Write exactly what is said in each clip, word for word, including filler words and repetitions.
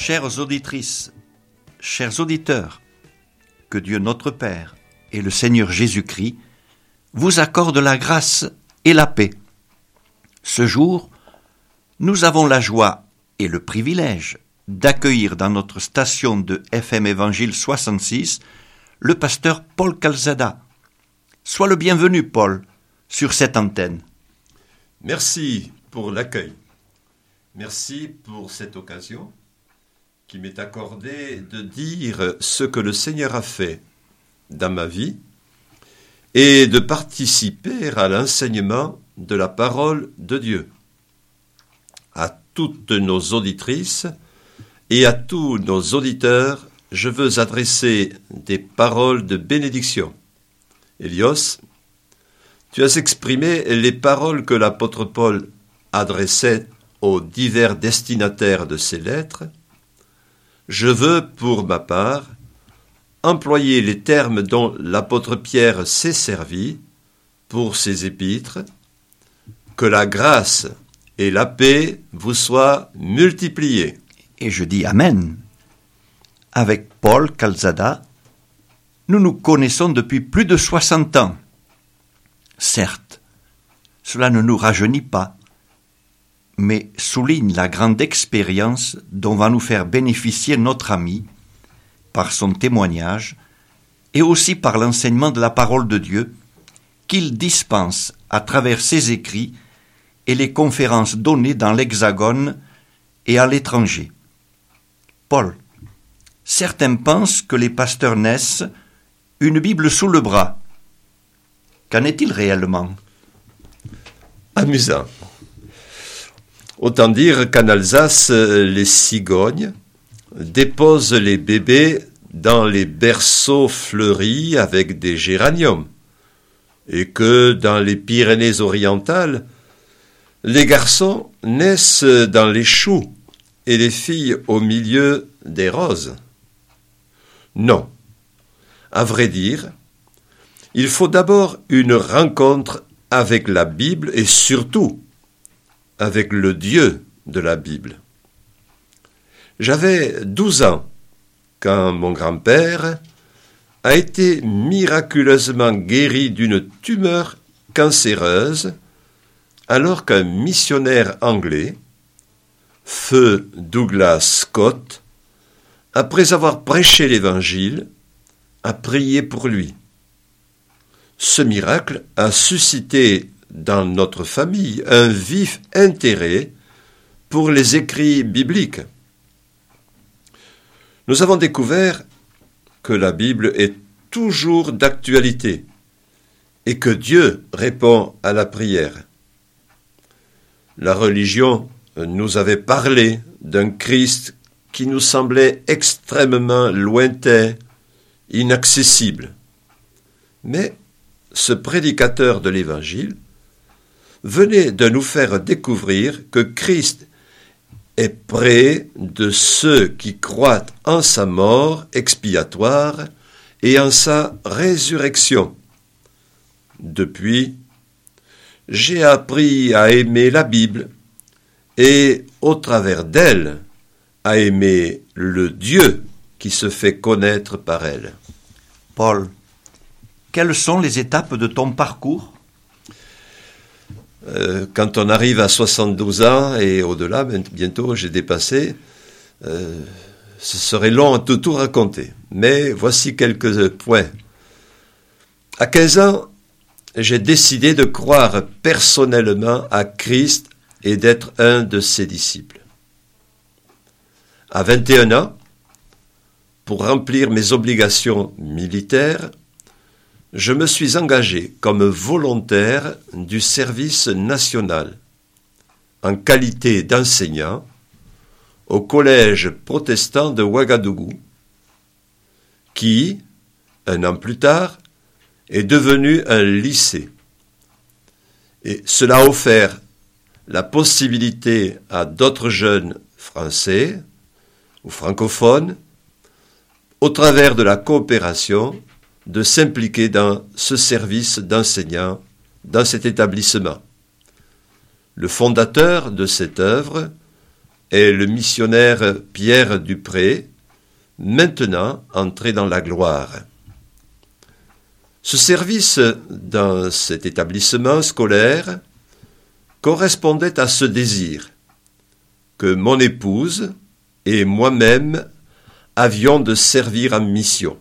Chères auditrices, chers auditeurs, que Dieu notre Père et le Seigneur Jésus-Christ vous accordent la grâce et la paix. Ce jour, nous avons la joie et le privilège d'accueillir dans notre station de F M Évangile soixante-six le pasteur Paul Calzada. Sois le bienvenu, Paul, sur cette antenne. Merci pour l'accueil. Merci pour cette occasion qui m'est accordée de dire ce que le Seigneur a fait dans ma vie et de participer à l'enseignement de la parole de Dieu. À toutes nos auditrices et à tous nos auditeurs, je veux adresser des paroles de bénédiction. Hélios, tu as exprimé les paroles que l'apôtre Paul adressait aux divers destinataires de ses lettres. Je veux, pour ma part, employer les termes dont l'apôtre Pierre s'est servi pour ses épîtres. Que la grâce et la paix vous soient multipliées. Et je dis Amen. Avec Paul Calzada, nous nous connaissons depuis plus de soixante ans. Certes, cela ne nous rajeunit pas, mais souligne la grande expérience dont va nous faire bénéficier notre ami par son témoignage et aussi par l'enseignement de la parole de Dieu qu'il dispense à travers ses écrits et les conférences données dans l'Hexagone et à l'étranger. Paul, certains pensent que les pasteurs naissent une Bible sous le bras. Qu'en est-il réellement ? Amusant. Autant dire qu'en Alsace, les cigognes déposent les bébés dans les berceaux fleuris avec des géraniums, et que dans les Pyrénées-Orientales, les garçons naissent dans les choux et les filles au milieu des roses. Non, à vrai dire, il faut d'abord une rencontre avec la Bible et surtout avec le Dieu de la Bible. J'avais douze ans quand mon grand-père a été miraculeusement guéri d'une tumeur cancéreuse alors qu'un missionnaire anglais, feu Douglas Scott, après avoir prêché l'Évangile, a prié pour lui. Ce miracle a suscité dans notre famille un vif intérêt pour les écrits bibliques. Nous avons découvert que la Bible est toujours d'actualité et que Dieu répond à la prière. La religion nous avait parlé d'un Christ qui nous semblait extrêmement lointain, inaccessible. Mais ce prédicateur de l'Évangile venait de nous faire découvrir que Christ est près de ceux qui croient en sa mort expiatoire et en sa résurrection. Depuis, j'ai appris à aimer la Bible et, au travers d'elle, à aimer le Dieu qui se fait connaître par elle. Paul, quelles sont les étapes de ton parcours ? Euh, quand on arrive à soixante-douze ans et au-delà, bientôt j'ai dépassé, euh, ce serait long à tout, tout raconter. Mais voici quelques points. À quinze ans, j'ai décidé de croire personnellement à Christ et d'être un de ses disciples. À vingt et un ans, pour remplir mes obligations militaires, je me suis engagé comme volontaire du service national, en qualité d'enseignant, au collège protestant de Ouagadougou, qui, un an plus tard, est devenu un lycée. Et cela a offert la possibilité à d'autres jeunes français ou francophones, au travers de la coopération, de s'impliquer dans ce service d'enseignant, dans cet établissement. Le fondateur de cette œuvre et le missionnaire Pierre Dupré, maintenant entré dans la gloire. Ce service dans cet établissement scolaire correspondait à ce désir que mon épouse et moi-même avions de servir en mission.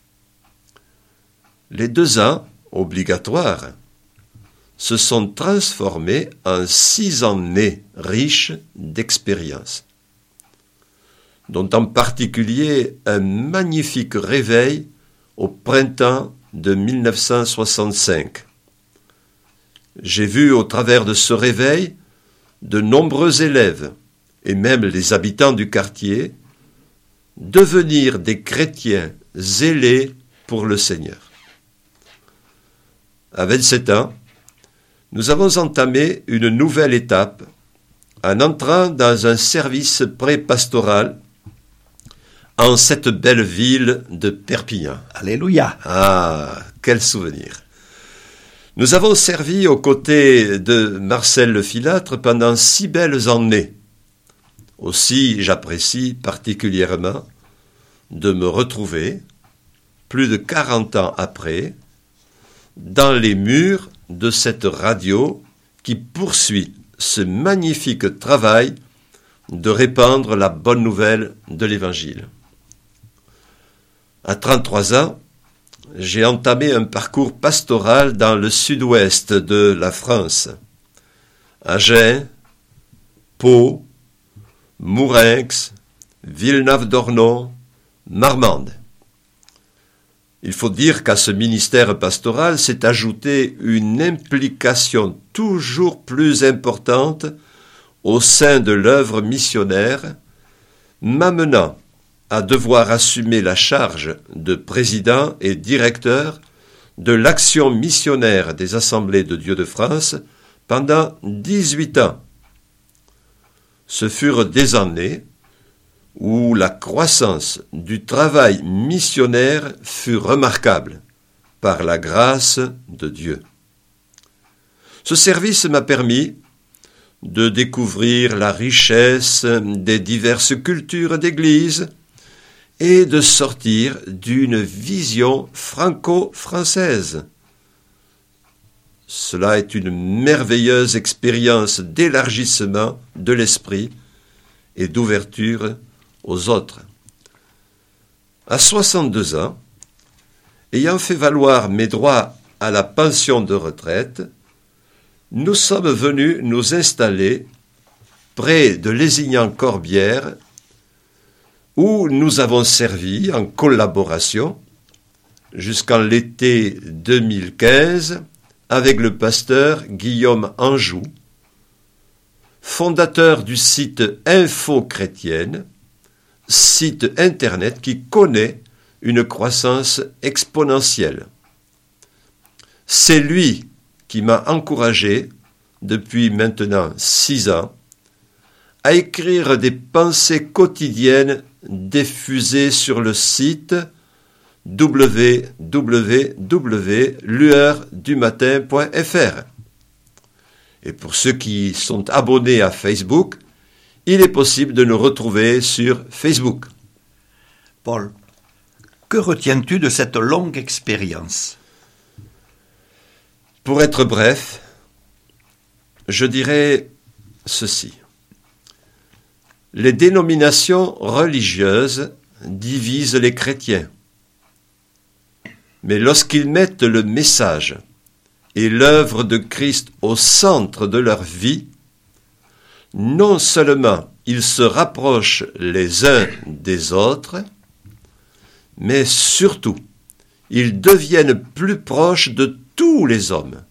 Les deux ans obligatoires se sont transformés en six années riches d'expérience, dont en particulier un magnifique réveil au printemps de mille neuf cent soixante-cinq. J'ai vu au travers de ce réveil de nombreux élèves et même les habitants du quartier devenir des chrétiens zélés pour le Seigneur. À vingt-sept ans, nous avons entamé une nouvelle étape en entrant dans un service pré-pastoral en cette belle ville de Perpignan. Alléluia. Ah, quel souvenir. Nous avons servi aux côtés de Marcel Le Filâtre pendant six belles années. Aussi, j'apprécie particulièrement de me retrouver, plus de quarante ans après, dans les murs de cette radio qui poursuit ce magnifique travail de répandre la bonne nouvelle de l'Évangile. À trente-trois ans, j'ai entamé un parcours pastoral dans le sud-ouest de la France. Agen, Pau, Mourenx, Villeneuve-d'Ornon, Marmande. Il faut dire qu'à ce ministère pastoral s'est ajoutée une implication toujours plus importante au sein de l'œuvre missionnaire, m'amenant à devoir assumer la charge de président et directeur de l'action missionnaire des Assemblées de Dieu de France pendant dix-huit ans. Ce furent des années où la croissance du travail missionnaire fut remarquable par la grâce de Dieu. Ce service m'a permis de découvrir la richesse des diverses cultures d'Église et de sortir d'une vision franco-française. Cela est une merveilleuse expérience d'élargissement de l'esprit et d'ouverture aux autres. À soixante-deux ans, ayant fait valoir mes droits à la pension de retraite, nous sommes venus nous installer près de Lézignan-Corbière, où nous avons servi en collaboration jusqu'en l'été deux mille quinze avec le pasteur Guillaume Anjou, fondateur du site Info Chrétienne, site internet qui connaît une croissance exponentielle. C'est lui qui m'a encouragé, depuis maintenant six ans, à écrire des pensées quotidiennes diffusées sur le site w w w point lueur du matin point f r. Et pour ceux qui sont abonnés à Facebook, il est possible de nous retrouver sur Facebook. Paul, que retiens-tu de cette longue expérience? Pour être bref, je dirais ceci. Les dénominations religieuses divisent les chrétiens. Mais lorsqu'ils mettent le message et l'œuvre de Christ au centre de leur vie, non seulement ils se rapprochent les uns des autres, mais surtout, ils deviennent plus proches de tous les hommes.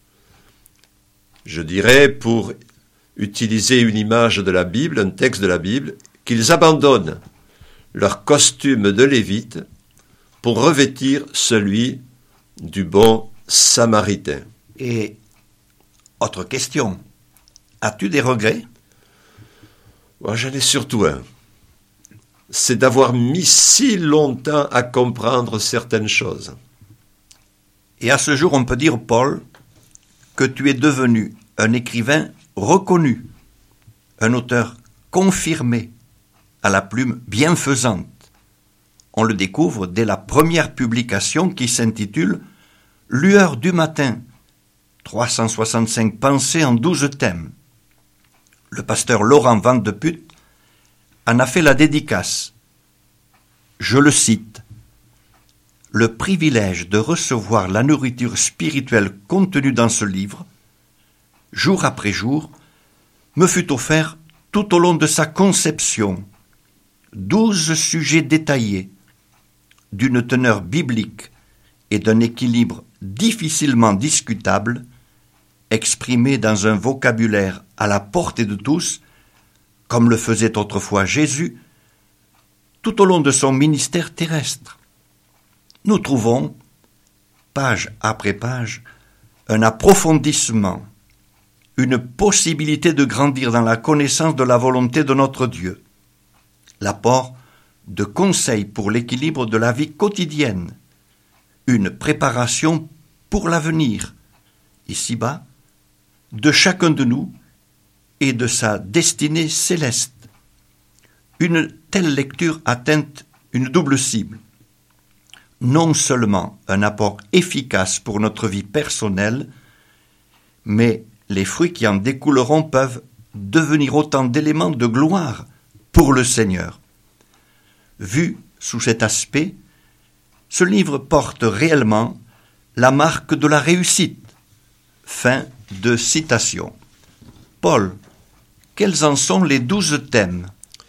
Je dirais, pour utiliser une image de la Bible, un texte de la Bible, qu'ils abandonnent leur costume de lévite pour revêtir celui du bon samaritain. Et, autre question, as-tu des regrets? Moi, j'en ai surtout un. C'est d'avoir mis si longtemps à comprendre certaines choses. Et à ce jour, on peut dire, Paul, que tu es devenu un écrivain reconnu, un auteur confirmé à la plume bienfaisante. On le découvre dès la première publication qui s'intitule « Lueur du matin », trois cent soixante-cinq pensées en douze thèmes. Le pasteur Laurent Van de Putte en a fait la dédicace. Je le cite. « Le privilège de recevoir la nourriture spirituelle contenue dans ce livre, jour après jour, me fut offert tout au long de sa conception, douze sujets détaillés, d'une teneur biblique et d'un équilibre difficilement discutable, exprimés dans un vocabulaire à la portée de tous, comme le faisait autrefois Jésus, tout au long de son ministère terrestre. Nous trouvons, page après page, un approfondissement, une possibilité de grandir dans la connaissance de la volonté de notre Dieu, l'apport de conseils pour l'équilibre de la vie quotidienne, une préparation pour l'avenir, ici-bas, de chacun de nous et de sa destinée céleste. Une telle lecture atteint une double cible. Non seulement un apport efficace pour notre vie personnelle, mais les fruits qui en découleront peuvent devenir autant d'éléments de gloire pour le Seigneur. Vu sous cet aspect, ce livre porte réellement la marque de la réussite. Fin de citation. Paul, quels en sont les douze thèmes ?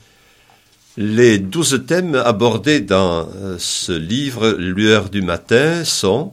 Les douze thèmes abordés dans ce livre Lueur du matin sont,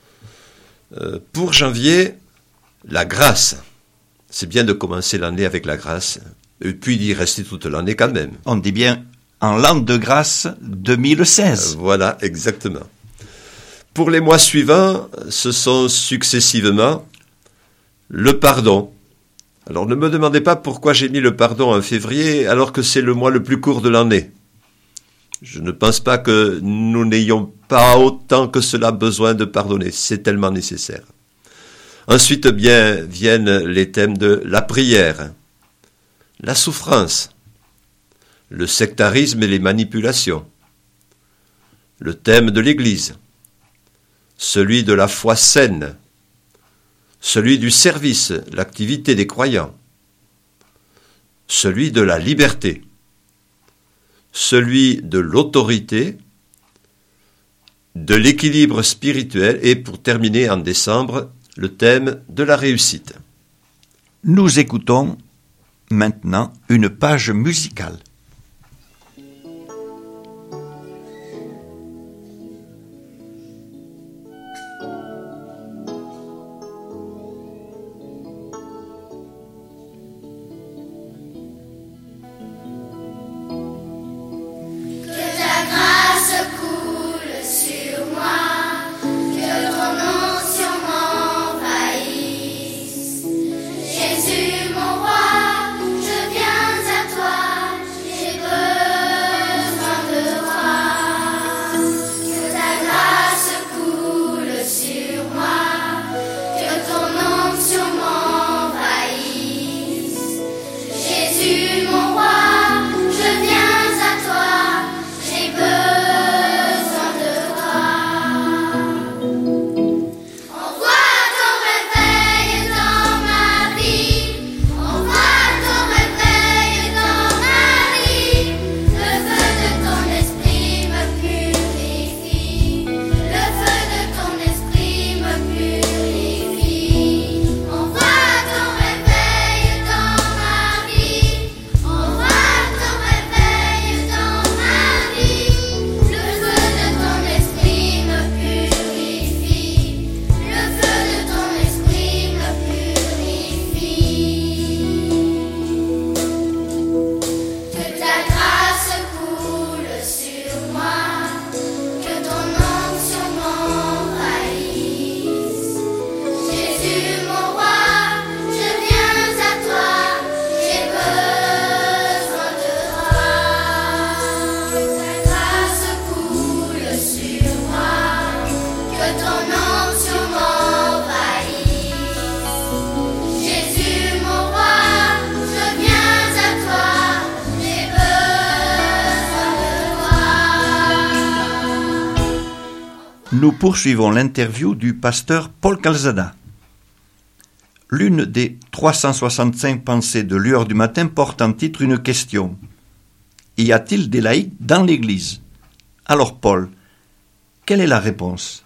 euh, pour janvier, la grâce. C'est bien de commencer l'année avec la grâce, et puis d'y rester toute l'année quand même. On dit bien en l'an de grâce deux mille seize. Euh, voilà, exactement. Pour les mois suivants, ce sont successivement le pardon. Alors ne me demandez pas pourquoi j'ai mis le pardon en février alors que c'est le mois le plus court de l'année. Je ne pense pas que nous n'ayons pas autant que cela besoin de pardonner. C'est tellement nécessaire. Ensuite bien viennent les thèmes de la prière, la souffrance, le sectarisme et les manipulations, le thème de l'Église, celui de la foi saine, celui du service, l'activité des croyants, celui de la liberté, celui de l'autorité, de l'équilibre spirituel et pour terminer en décembre, le thème de la réussite. Nous écoutons maintenant une page musicale. Jésus mon roi, je viens à toi. Nous poursuivons l'interview du pasteur Paul Calzada. L'une des trois cent soixante-cinq pensées de Lueur du matin porte en titre une question. Y a-t-il des laïcs dans l'Église? Alors Paul, quelle est la réponse?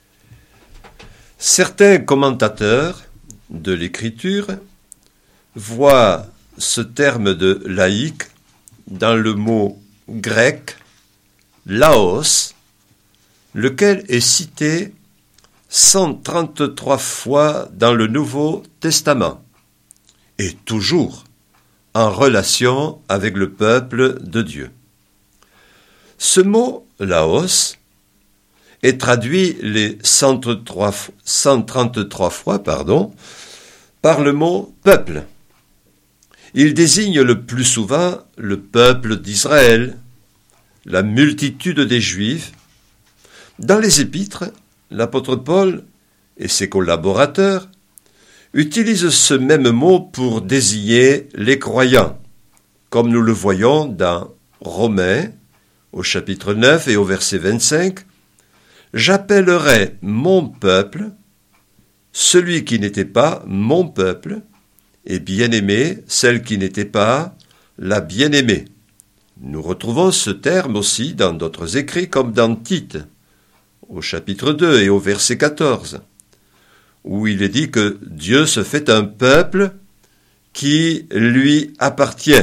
Certains commentateurs de l'Écriture voient ce terme de laïc dans le mot grec laos, lequel est cité cent trente-trois fois dans le Nouveau Testament, et toujours en relation avec le peuple de Dieu. Ce mot laos est traduit les cent trente-trois fois pardon, par le mot peuple. Il désigne le plus souvent le peuple d'Israël, la multitude des Juifs. Dans les Épîtres, l'apôtre Paul et ses collaborateurs utilisent ce même mot pour désigner les croyants, comme nous le voyons dans Romains, au chapitre neuf et au verset vingt-cinq. « J'appellerai mon peuple celui qui n'était pas mon peuple, et bien-aimé celle qui n'était pas la bien-aimée. » Nous retrouvons ce terme aussi dans d'autres écrits, comme dans Tite, au chapitre deux et au verset quatorze, où il est dit que Dieu se fait un peuple qui lui appartient.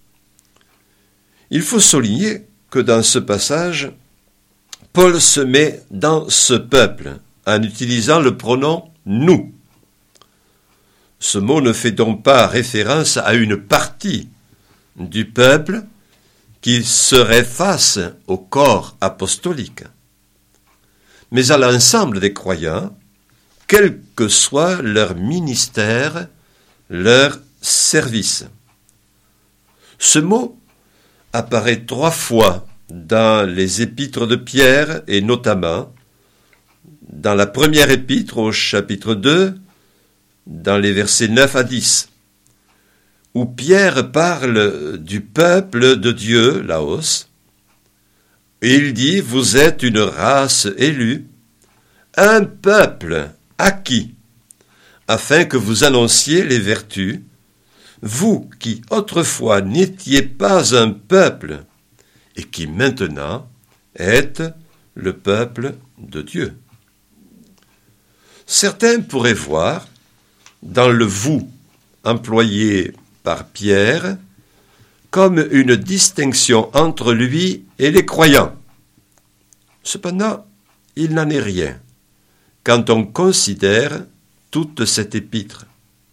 Il faut souligner que dans ce passage, Paul se met dans ce peuple en utilisant le pronom « nous ». Ce mot ne fait donc pas référence à une partie du peuple qui serait face au corps apostolique, mais à l'ensemble des croyants, quel que soit leur ministère, leur service. Ce mot apparaît trois fois dans les épîtres de Pierre, et notamment dans la première épître au chapitre deux, dans les versets neuf à dix, où Pierre parle du peuple de Dieu, Laos, et il dit « Vous êtes une race élue, un peuple acquis, afin que vous annonciez les vertus, vous qui autrefois n'étiez pas un peuple, et qui maintenant êtes le peuple de Dieu. » Certains pourraient voir dans le « vous » employé par Pierre comme une distinction entre lui et les croyants. Cependant, il n'en est rien quand on considère toute cette épître.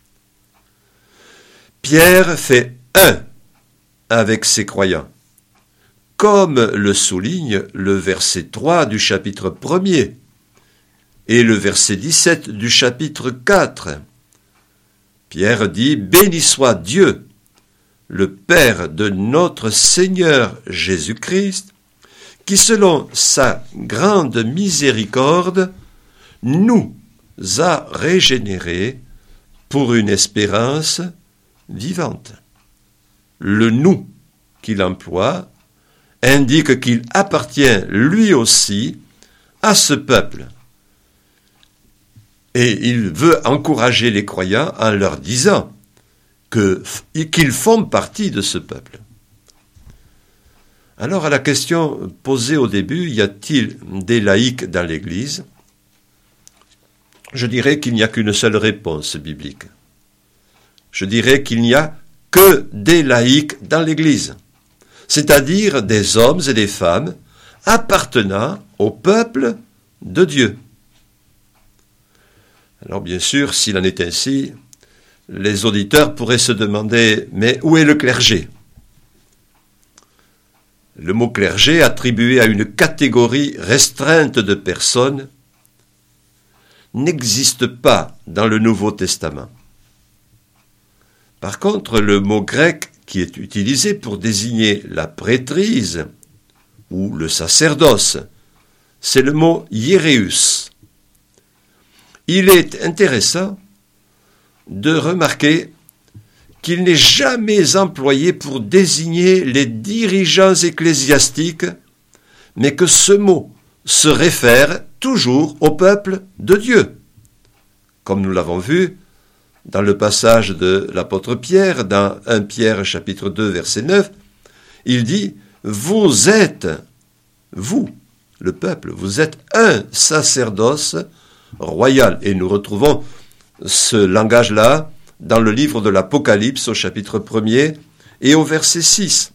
Pierre fait un avec ses croyants, comme le souligne le verset trois du chapitre premier et le verset dix-sept du chapitre quatre. Pierre dit « Béni soit Dieu, le Père de notre Seigneur Jésus-Christ, qui selon sa grande miséricorde nous a régénérés pour une espérance vivante. » Le « nous » qu'il emploie indique qu'il appartient lui aussi à ce peuple. Et il veut encourager les croyants en leur disant que, qu'ils font partie de ce peuple. Alors à la question posée au début, y a-t-il des laïcs dans l'Église? Je dirais qu'il n'y a qu'une seule réponse biblique. Je dirais qu'il n'y a que des laïcs dans l'Église, c'est-à-dire des hommes et des femmes appartenant au peuple de Dieu. Alors bien sûr, s'il en est ainsi, les auditeurs pourraient se demander « Mais où est le clergé ?» Le mot clergé, attribué à une catégorie restreinte de personnes, n'existe pas dans le Nouveau Testament. Par contre, le mot grec qui est utilisé pour désigner la prêtrise ou le sacerdoce, c'est le mot hiéréus. Il est intéressant de remarquer qu'il n'est jamais employé pour désigner les dirigeants ecclésiastiques, mais que ce mot se réfère toujours au peuple de Dieu. Comme nous l'avons vu dans le passage de l'apôtre Pierre, dans premier Pierre chapitre deux, verset neuf, il dit « Vous êtes, vous, le peuple, vous êtes un sacerdoce royal. » Et nous retrouvons ce langage-là dans le livre de l'Apocalypse au chapitre premier et au verset six.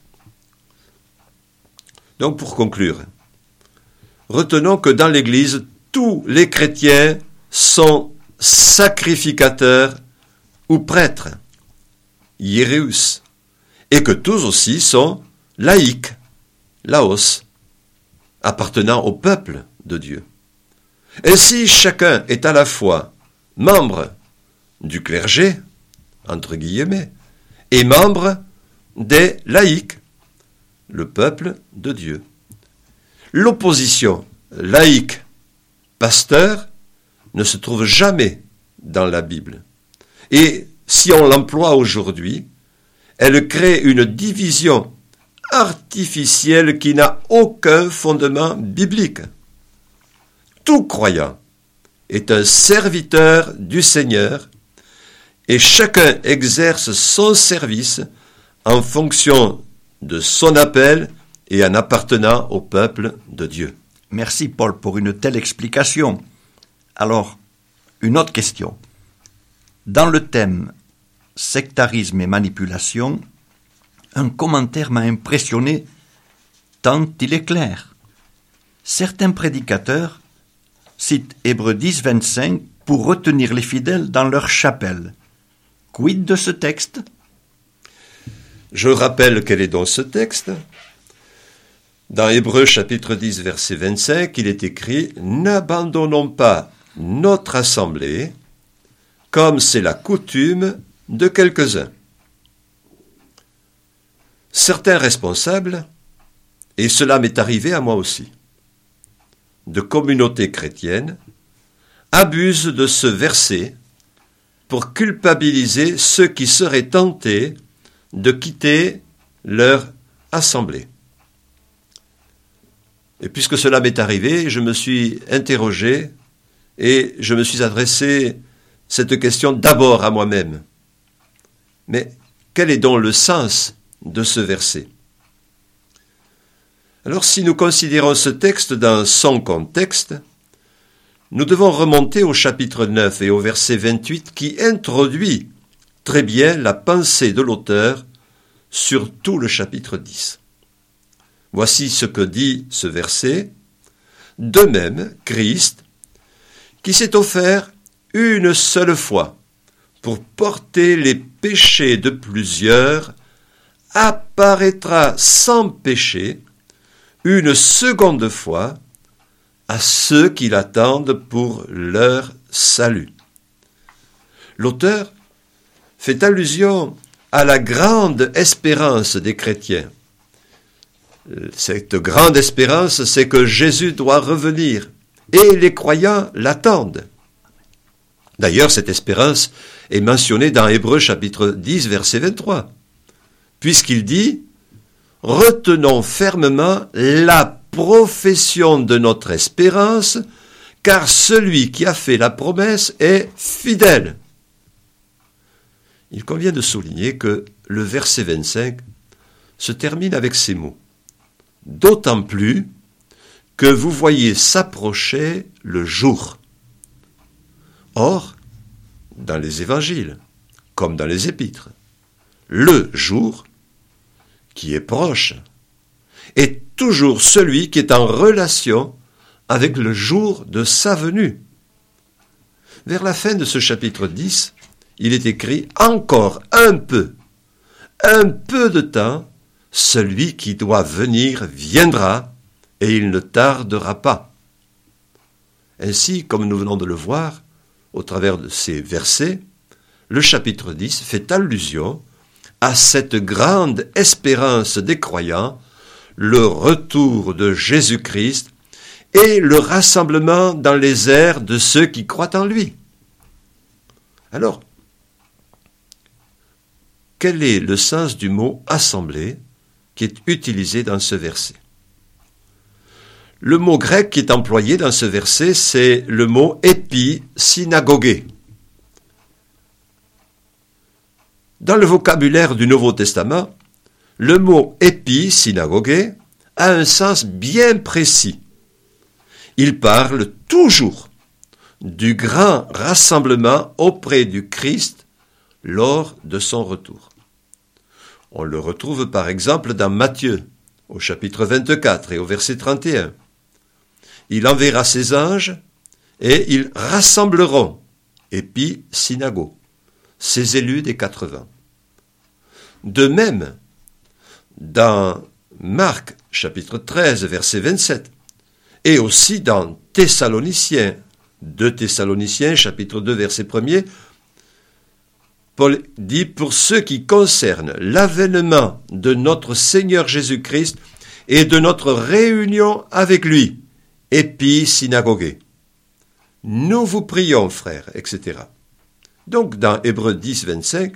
Donc pour conclure, retenons que dans l'Église, tous les chrétiens sont sacrificateurs ou prêtres, hiéréus, et que tous aussi sont laïcs, laos, appartenant au peuple de Dieu. Ainsi, chacun est à la fois membre du clergé, entre guillemets, et membre des laïcs, le peuple de Dieu. L'opposition laïque-pasteur ne se trouve jamais dans la Bible. Et si on l'emploie aujourd'hui, elle crée une division artificielle qui n'a aucun fondement biblique. Tout croyant est un serviteur du Seigneur et chacun exerce son service en fonction de son appel et en appartenant au peuple de Dieu. Merci Paul pour une telle explication. Alors, une autre question. Dans le thème sectarisme et manipulation, un commentaire m'a impressionné tant il est clair. Certains prédicateurs citent Hébreux dix, vingt-cinq pour retenir les fidèles dans leur chapelle. Quid de ce texte ? Je rappelle quel est donc ce texte. Dans Hébreux chapitre dix, verset vingt-cinq, il est écrit « N'abandonnons pas notre assemblée, comme c'est la coutume de quelques-uns. » Certains responsables, et cela m'est arrivé à moi aussi, de communautés chrétiennes, abusent de ce verset pour culpabiliser ceux qui seraient tentés de quitter leur assemblée. Et puisque cela m'est arrivé, je me suis interrogé et je me suis adressé cette question d'abord à moi-même. Mais quel est donc le sens de ce verset ? Alors si nous considérons ce texte dans son contexte, nous devons remonter au chapitre neuf et au verset vingt-huit qui introduit très bien la pensée de l'auteur sur tout le chapitre dix. Voici ce que dit ce verset. « De même, Christ, qui s'est offert une seule fois pour porter les péchés de plusieurs, apparaîtra sans péché une seconde fois à ceux qui l'attendent pour leur salut. » L'auteur fait allusion à la grande espérance des chrétiens. Cette grande espérance, c'est que Jésus doit revenir et les croyants l'attendent. D'ailleurs, cette espérance est mentionnée dans Hébreux chapitre dix, verset vingt-trois, puisqu'il dit « Retenons fermement la profession de notre espérance, car celui qui a fait la promesse est fidèle. » Il convient de souligner que le verset vingt-cinq se termine avec ces mots. « D'autant plus que vous voyez s'approcher le jour. » Or, dans les évangiles, comme dans les épîtres, le jour qui est proche est toujours celui qui est en relation avec le jour de sa venue. Vers la fin de ce chapitre dix, il est écrit « Encore un peu, un peu de temps, celui qui doit venir viendra, et il ne tardera pas. » Ainsi, comme nous venons de le voir, au travers de ces versets, le chapitre dix fait allusion à cette grande espérance des croyants, le retour de Jésus-Christ et le rassemblement dans les airs de ceux qui croient en lui. Alors, quel est le sens du mot « assemblée » qui est utilisé dans ce verset ? Le mot grec qui est employé dans ce verset, c'est le mot épi-synagogé. Dans le vocabulaire du Nouveau Testament, le mot épi-synagogé a un sens bien précis. Il parle toujours du grand rassemblement auprès du Christ lors de son retour. On le retrouve par exemple dans Matthieu, au chapitre vingt-quatre et au verset trente et un. Il enverra ses anges et ils rassembleront, épi synago, ses élus des quatre vents. De même, dans Marc, chapitre treize, verset vingt-sept, et aussi dans Thessaloniciens, deux Thessaloniciens, chapitre deux, verset premier, Paul dit, pour ce qui concerne l'avènement de notre Seigneur Jésus-Christ et de notre réunion avec lui, épi synagogé. Nous vous prions, frères, et cetera. Donc, dans Hébreux dix, vingt-cinq,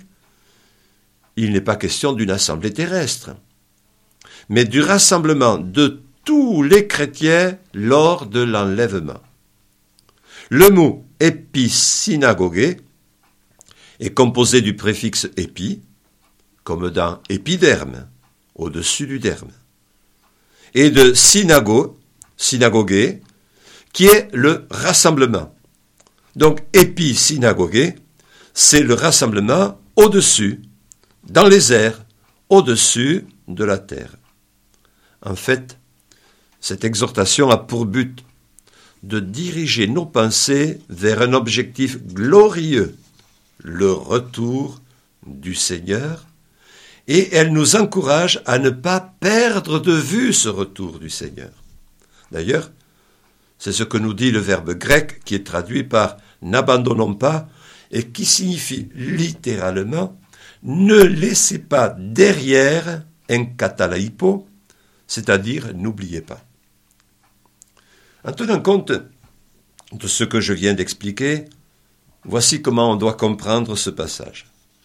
il n'est pas question d'une assemblée terrestre, mais du rassemblement de tous les chrétiens lors de l'enlèvement. Le mot épi-synagogé est composé du préfixe épi, comme dans épiderme, au-dessus du derme, et de synago, synagogé, qui est le rassemblement. Donc épi-synagogé, c'est le rassemblement au-dessus, dans les airs, au-dessus de la terre. En fait, cette exhortation a pour but de diriger nos pensées vers un objectif glorieux, le retour du Seigneur, et elle nous encourage à ne pas perdre de vue ce retour du Seigneur. D'ailleurs, c'est ce que nous dit le verbe grec qui est traduit par « n'abandonnons pas » et qui signifie littéralement « ne laissez pas derrière un katalaipo », c'est-à-dire « n'oubliez pas ». En tenant compte de ce que je viens d'expliquer, voici comment on doit comprendre ce passage.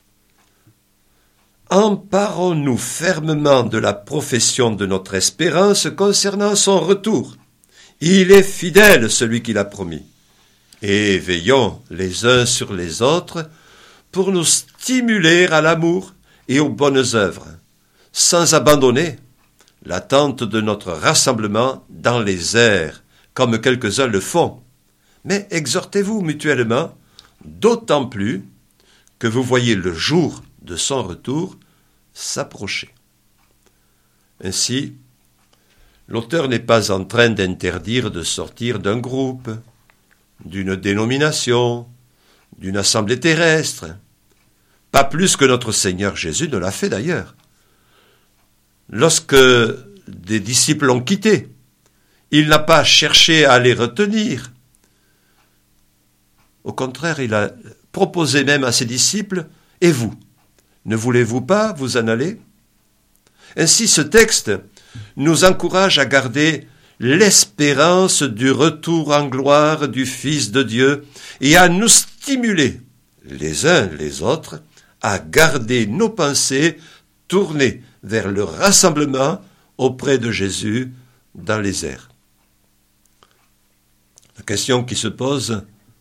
Emparons-nous fermement de la profession de notre espérance concernant son retour. Il est fidèle, celui qui l'a promis. Et veillons les uns sur les autres pour nous stimuler à l'amour et aux bonnes œuvres, sans abandonner l'attente de notre rassemblement dans les airs, comme quelques-uns le font. Mais exhortez-vous mutuellement, d'autant plus que vous voyez le jour de son retour s'approcher. Ainsi, l'auteur n'est pas en train d'interdire de sortir d'un groupe, d'une dénomination, d'une assemblée terrestre, pas plus que notre Seigneur Jésus ne l'a fait d'ailleurs. Lorsque des disciples l'ont quitté, il n'a pas cherché à les retenir. Au contraire, il a proposé même à ses disciples, « Et vous, ne voulez-vous pas vous en aller ?» Ainsi, ce texte nous encourage à garder l'espérance du retour en gloire du Fils de Dieu et à nous stimuler, les uns les autres, à garder nos pensées tournées vers le rassemblement auprès de Jésus dans les airs. La question qui se pose,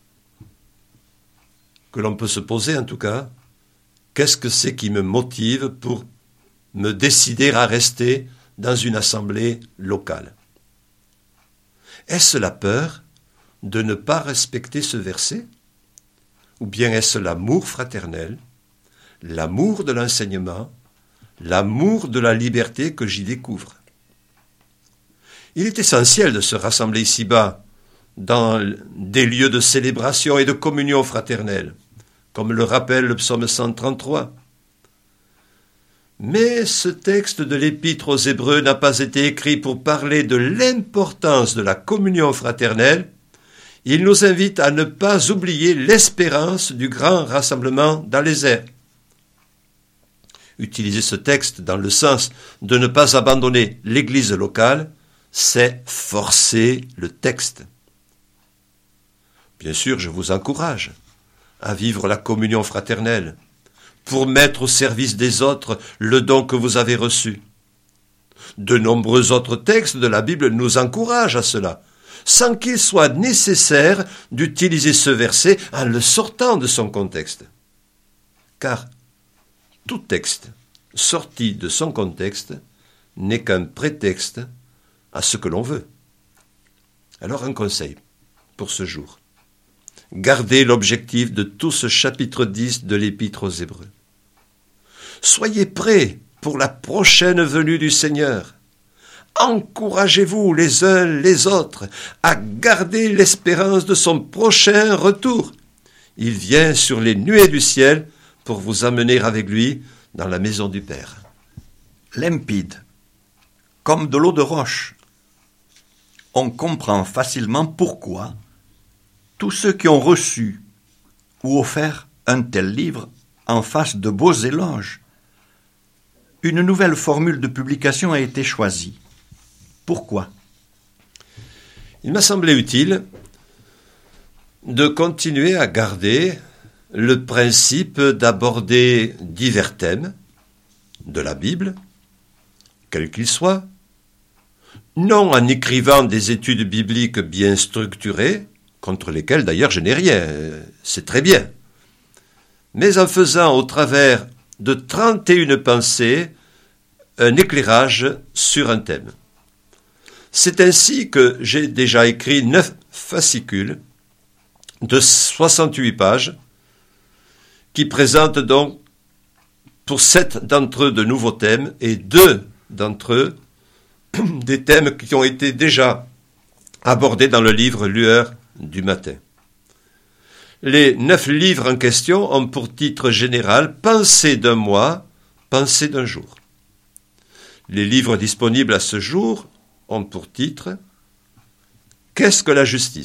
que l'on peut se poser en tout cas, qu'est-ce que c'est qui me motive pour me décider à rester dans une assemblée locale? Est-ce la peur de ne pas respecter ce verset? Ou bien est-ce l'amour fraternel, l'amour de l'enseignement, l'amour de la liberté que j'y découvre? Il est essentiel de se rassembler ici-bas dans des lieux de célébration et de communion fraternelle, comme le rappelle le psaume cent trente-trois. Mais ce texte de l'Épître aux Hébreux n'a pas été écrit pour parler de l'importance de la communion fraternelle. Il nous invite à ne pas oublier l'espérance du grand rassemblement dans les airs. Utiliser ce texte dans le sens de ne pas abandonner l'Église locale, c'est forcer le texte. Bien sûr, je vous encourage à vivre la communion fraternelle pour mettre au service des autres le don que vous avez reçu. De nombreux autres textes de la Bible nous encouragent à cela, sans qu'il soit nécessaire d'utiliser ce verset en le sortant de son contexte. Car tout texte sorti de son contexte n'est qu'un prétexte à ce que l'on veut. Alors un conseil pour ce jour. Gardez l'objectif de tout ce chapitre dix de l'Épître aux Hébreux. Soyez prêts pour la prochaine venue du Seigneur. Encouragez-vous les uns les autres à garder l'espérance de son prochain retour. Il vient sur les nuées du ciel pour vous amener avec lui dans la maison du Père. Limpide, comme de l'eau de roche. On comprend facilement pourquoi tous ceux qui ont reçu ou offert un tel livre en face de beaux éloges. Une nouvelle formule de publication a été choisie. Pourquoi ? Il m'a semblé utile de continuer à garder le principe d'aborder divers thèmes de la Bible, quels qu'ils soient, non en écrivant des études bibliques bien structurées, contre lesquelles d'ailleurs je n'ai rien, c'est très bien, mais en faisant au travers de trente et une pensées un éclairage sur un thème. C'est ainsi que j'ai déjà écrit neuf fascicules de soixante-huit pages qui présentent donc pour sept d'entre eux de nouveaux thèmes et deux d'entre eux des thèmes qui ont été déjà abordés dans le livre Lueur du matin. Les neuf livres en question ont pour titre général « Pensée d'un mois, pensée d'un jour ». Les livres disponibles à ce jour ont pour titre « Qu'est-ce que la justice ?»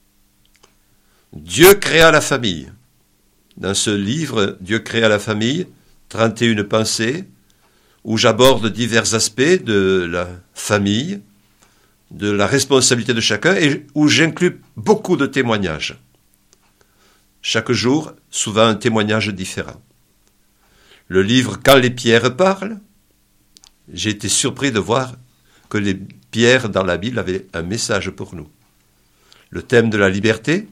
Dieu créa la famille. Dans ce livre « Dieu créa la famille », trente et une pensées, où j'aborde divers aspects de la famille, de la responsabilité de chacun, et où j'inclus beaucoup de témoignages. Chaque jour, souvent un témoignage différent. Le livre « Quand les pierres parlent », j'ai été surpris de voir que les pierres dans la Bible avaient un message pour nous. Le thème de la liberté,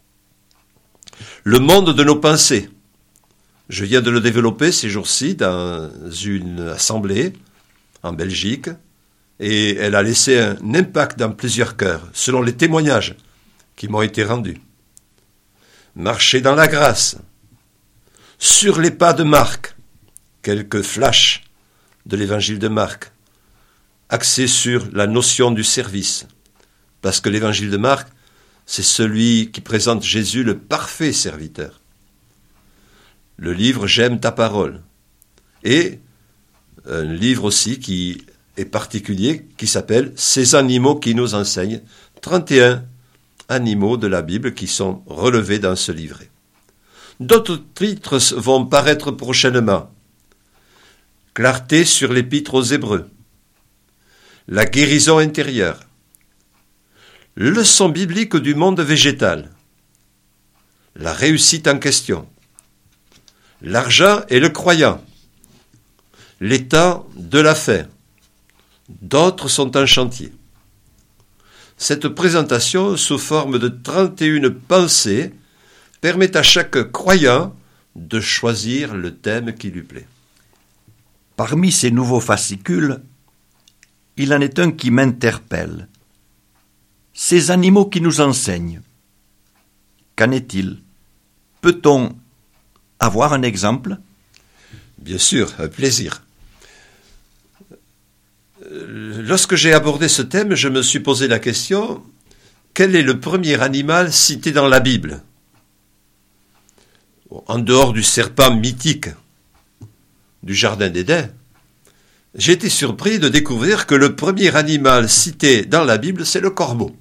le monde de nos pensées. Je viens de le développer ces jours-ci dans une assemblée en Belgique et elle a laissé un impact dans plusieurs cœurs, selon les témoignages qui m'ont été rendus. Marcher dans la grâce, sur les pas de Marc, quelques flashs de l'évangile de Marc, axé sur la notion du service, parce que l'évangile de Marc, c'est celui qui présente Jésus le parfait serviteur. Le livre « J'aime ta parole » et un livre aussi qui est particulier, qui s'appelle « Ces animaux qui nous enseignent », trente et un animaux de la Bible qui sont relevés dans ce livret. D'autres titres vont paraître prochainement. Clarté sur l'Épître aux Hébreux, la guérison intérieure, leçon biblique du monde végétal, la réussite en question, l'argent et le croyant, l'état de la fin, d'autres sont en chantier. Cette présentation, sous forme de trente et une pensées, permet à chaque croyant de choisir le thème qui lui plaît. Parmi ces nouveaux fascicules, il en est un qui m'interpelle. Ces animaux qui nous enseignent. Qu'en est-il ? Peut-on avoir un exemple ? Bien sûr, un plaisir. Lorsque j'ai abordé ce thème, je me suis posé la question, quel est le premier animal cité dans la Bible ? En dehors du serpent mythique du Jardin d'Éden, j'ai été surpris de découvrir que le premier animal cité dans la Bible, c'est le corbeau.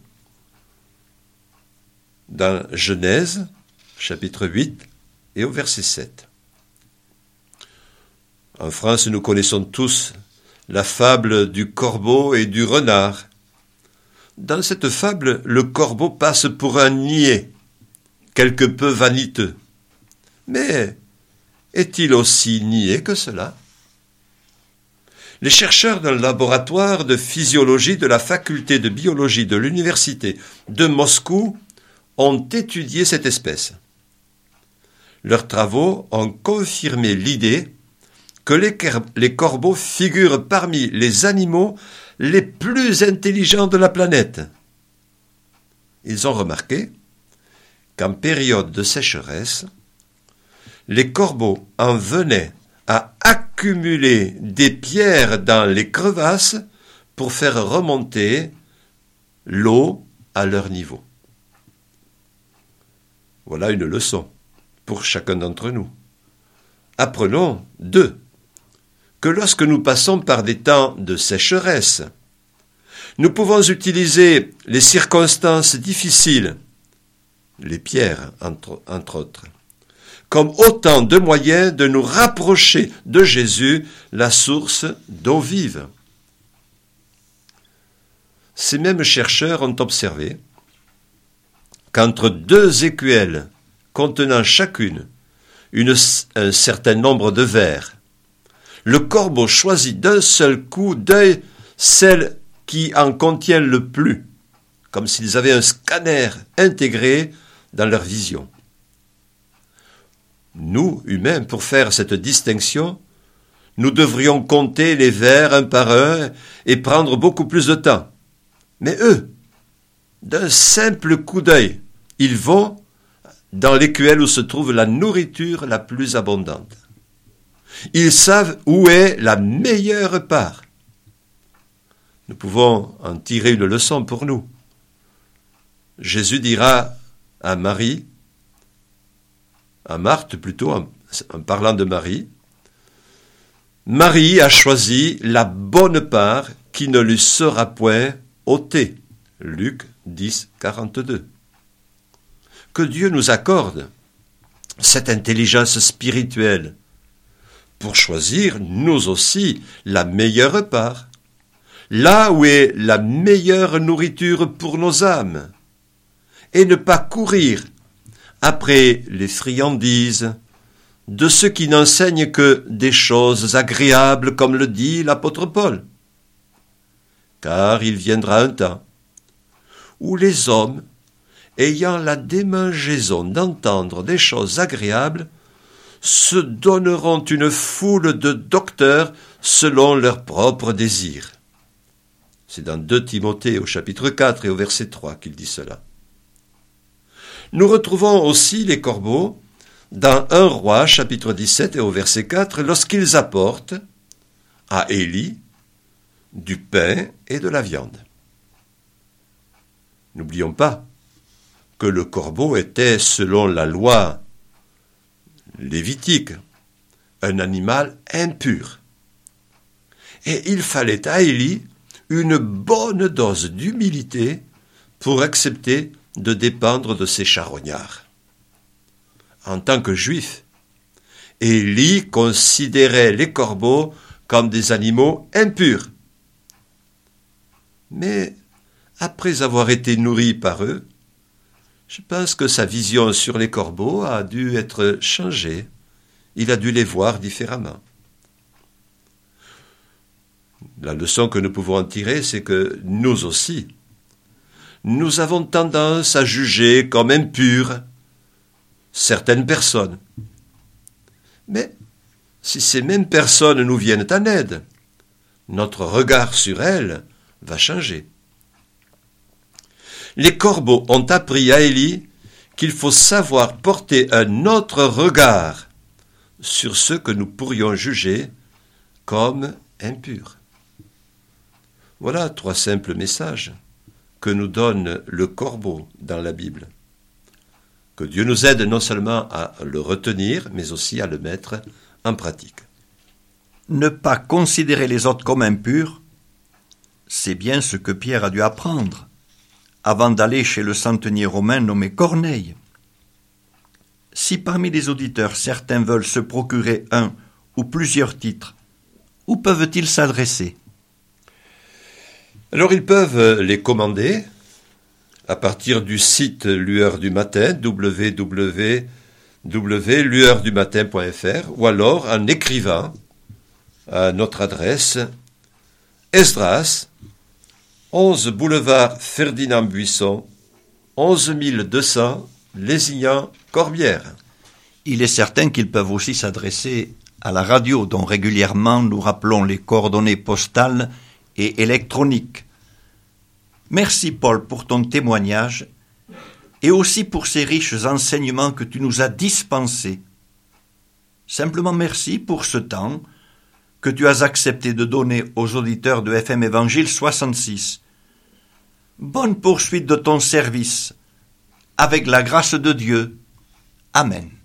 Dans Genèse, chapitre huit, et au verset sept. En France, nous connaissons tous la fable du corbeau et du renard. Dans cette fable, le corbeau passe pour un niais, quelque peu vaniteux. Mais est-il aussi niais que cela ? Les chercheurs d'un laboratoire de physiologie de la faculté de biologie de l'université de Moscou ont étudié cette espèce. Leurs travaux ont confirmé l'idée que les, les corbeaux figurent parmi les animaux les plus intelligents de la planète. Ils ont remarqué qu'en période de sécheresse, les corbeaux en venaient à accumuler des pierres dans les crevasses pour faire remonter l'eau à leur niveau. Voilà une leçon pour chacun d'entre nous. Apprenons, deux, que lorsque nous passons par des temps de sécheresse, nous pouvons utiliser les circonstances difficiles, les pierres entre, entre autres, comme autant de moyens de nous rapprocher de Jésus, la source d'eau vive. Ces mêmes chercheurs ont observé qu'entre deux écuelles contenant chacune une, un certain nombre de vers, le corbeau choisit d'un seul coup d'œil celle qui en contient le plus, comme s'ils avaient un scanner intégré dans leur vision. Nous, humains, pour faire cette distinction, nous devrions compter les vers un par un et prendre beaucoup plus de temps. Mais eux, d'un simple coup d'œil, ils vont dans l'écuelle où se trouve la nourriture la plus abondante. Ils savent où est la meilleure part. Nous pouvons en tirer une leçon pour nous. Jésus dira à Marie, à Marthe plutôt, en, en parlant de Marie, « Marie a choisi la bonne part qui ne lui sera point ôtée. » Luc dix, quarante-deux. Que Dieu nous accorde cette intelligence spirituelle pour choisir, nous aussi, la meilleure part, là où est la meilleure nourriture pour nos âmes, et ne pas courir après les friandises de ceux qui n'enseignent que des choses agréables, comme le dit l'apôtre Paul. Car il viendra un temps où les hommes, ayant la démangeaison d'entendre des choses agréables, se donneront une foule de docteurs selon leurs propres désirs. C'est dans deux Timothée au chapitre quatre et au verset trois qu'il dit cela. Nous retrouvons aussi les corbeaux dans un roi chapitre dix-sept et au verset quatre lorsqu'ils apportent à Élie du pain et de la viande. N'oublions pas que le corbeau était, selon la loi lévitique, un animal impur. Et il fallait à Élie une bonne dose d'humilité pour accepter de dépendre de ces charognards. En tant que juif, Élie considérait les corbeaux comme des animaux impurs. Mais après avoir été nourri par eux, je pense que sa vision sur les corbeaux a dû être changée. Il a dû les voir différemment. La leçon que nous pouvons en tirer, c'est que nous aussi, nous avons tendance à juger comme impures certaines personnes. Mais si ces mêmes personnes nous viennent en aide, notre regard sur elles va changer. Les corbeaux ont appris à Élie qu'il faut savoir porter un autre regard sur ceux que nous pourrions juger comme impurs. Voilà trois simples messages que nous donne le corbeau dans la Bible. Que Dieu nous aide non seulement à le retenir, mais aussi à le mettre en pratique. Ne pas considérer les autres comme impurs, c'est bien ce que Pierre a dû apprendre avant d'aller chez le centenier romain nommé Corneille. Si parmi les auditeurs certains veulent se procurer un ou plusieurs titres, où peuvent-ils s'adresser ? Alors ils peuvent les commander à partir du site Lueur du Matin, w w w point lueur du matin point f r, ou alors en écrivant à notre adresse Esdras, onze boulevard Ferdinand Buisson, onze mille deux cents, Lézignan-Corbière. Il est certain qu'ils peuvent aussi s'adresser à la radio, dont régulièrement nous rappelons les coordonnées postales et électroniques. Merci Paul pour ton témoignage et aussi pour ces riches enseignements que tu nous as dispensés. Simplement merci pour ce temps que tu as accepté de donner aux auditeurs de F M Évangile soixante-six. Bonne poursuite de ton service, avec la grâce de Dieu. Amen.